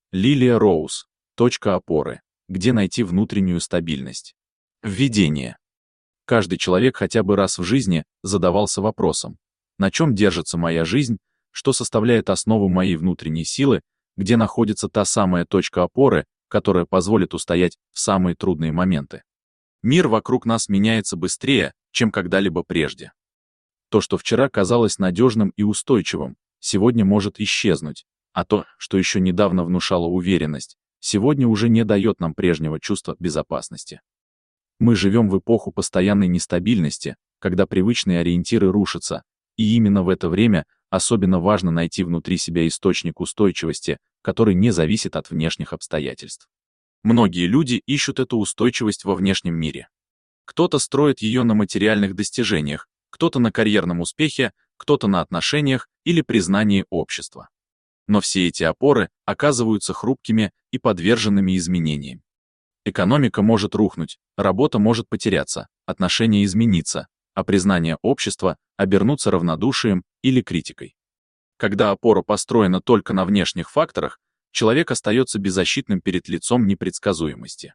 Лилия Роуз. Точка опоры. Где найти внутреннюю стабильность? Введение. Каждый человек хотя бы раз в жизни задавался вопросом: на чем держится моя жизнь, что составляет основу моей внутренней силы, где находится та самая точка опоры, которая позволит устоять в самые трудные моменты. Мир вокруг нас меняется быстрее, чем когда-либо прежде. То, что вчера казалось надежным и устойчивым, сегодня может исчезнуть, а то, что еще недавно внушало уверенность, сегодня уже не дает нам прежнего чувства безопасности. Мы живем в эпоху постоянной нестабильности, когда привычные ориентиры рушатся, и именно в это время особенно важно найти внутри себя источник устойчивости, который не зависит от внешних обстоятельств. Многие люди ищут эту устойчивость во внешнем мире. Кто-то строит ее на материальных достижениях, кто-то на карьерном успехе, кто-то на отношениях или признании общества. Но все эти опоры оказываются хрупкими и подверженными изменениям. Экономика может рухнуть, работа может потеряться, отношения измениться, а признание общества обернуться равнодушием или критикой. Когда опора построена только на внешних факторах, человек остается беззащитным перед лицом непредсказуемости.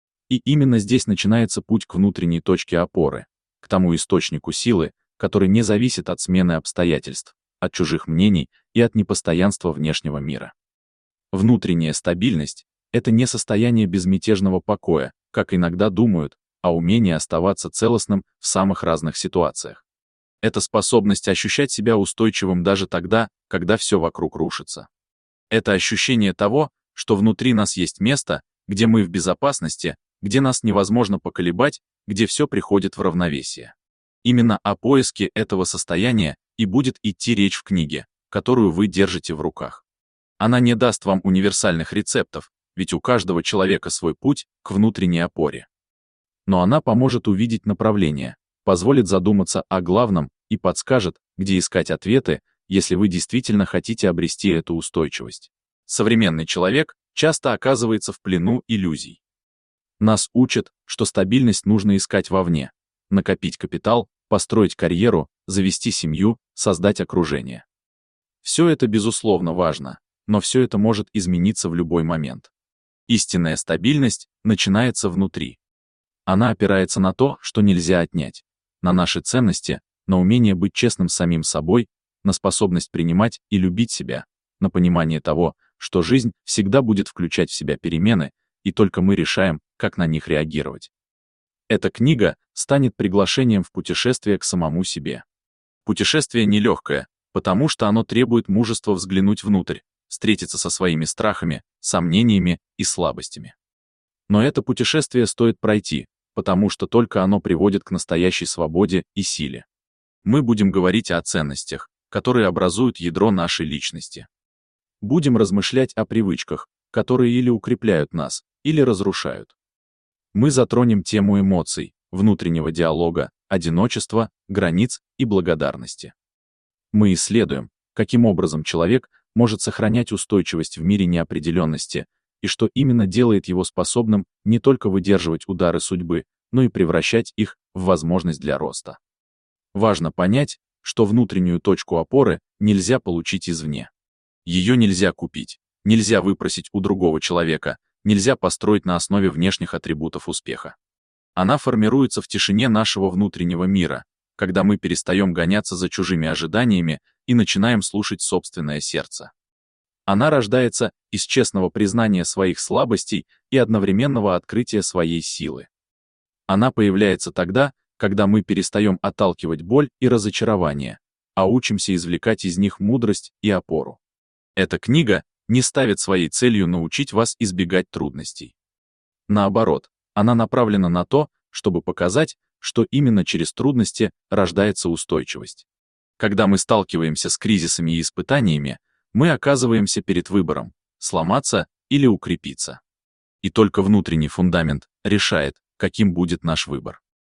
И именно здесь начинается путь к внутренней точке опоры, к тому источнику силы, который не зависит от смены обстоятельств, от чужих мнений и от непостоянства внешнего мира. Внутренняя стабильность — это не состояние безмятежного покоя, как иногда думают, а умение оставаться целостным в самых разных ситуациях. Это способность ощущать себя устойчивым даже тогда, когда все вокруг рушится. Это ощущение того, что внутри нас есть место, где мы в безопасности, где нас невозможно поколебать, где все приходит в равновесие. Именно о поиске этого состояния и будет идти речь в книге, которую вы держите в руках. Она не даст вам универсальных рецептов, ведь у каждого человека свой путь к внутренней опоре. Но она поможет увидеть направление, позволит задуматься о главном и подскажет, где искать ответы, если вы действительно хотите обрести эту устойчивость. Современный человек часто оказывается в плену иллюзий. Нас учат, что стабильность нужно искать вовне, накопить капитал, построить карьеру, завести семью, создать окружение. Все это безусловно важно, но все это может измениться в любой момент. Истинная стабильность начинается внутри. Она опирается на то, что нельзя отнять, на наши ценности, на умение быть честным с самим собой, на способность принимать и любить себя, на понимание того, что жизнь всегда будет включать в себя перемены, и только мы решаем, как на них реагировать. Эта книга станет приглашением в путешествие к самому себе. Путешествие нелегкое, потому что оно требует мужества взглянуть внутрь, встретиться со своими страхами, сомнениями и слабостями. Но это путешествие стоит пройти, потому что только оно приводит к настоящей свободе и силе. Мы будем говорить о ценностях, которые образуют ядро нашей личности. Будем размышлять о привычках, которые или укрепляют нас, или разрушают. Мы затронем тему эмоций, внутреннего диалога, одиночества, границ и благодарности. Мы исследуем, каким образом человек может сохранять устойчивость в мире неопределенности, и что именно делает его способным не только выдерживать удары судьбы, но и превращать их в возможность для роста. Важно понять, что внутреннюю точку опоры нельзя получить извне. Ее нельзя купить, нельзя выпросить у другого человека, нельзя построить на основе внешних атрибутов успеха. Она формируется в тишине нашего внутреннего мира, когда мы перестаем гоняться за чужими ожиданиями и начинаем слушать собственное сердце. Она рождается из честного признания своих слабостей и одновременного открытия своей силы. Она появляется тогда, когда мы перестаем отталкивать боль и разочарование, а учимся извлекать из них мудрость и опору. Эта книга не ставит своей целью научить вас избегать трудностей. Наоборот, она направлена на то, чтобы показать, что именно через трудности рождается устойчивость. Когда мы сталкиваемся с кризисами и испытаниями, мы оказываемся перед выбором – сломаться или укрепиться. И только внутренний фундамент решает, каким будет наш выбор.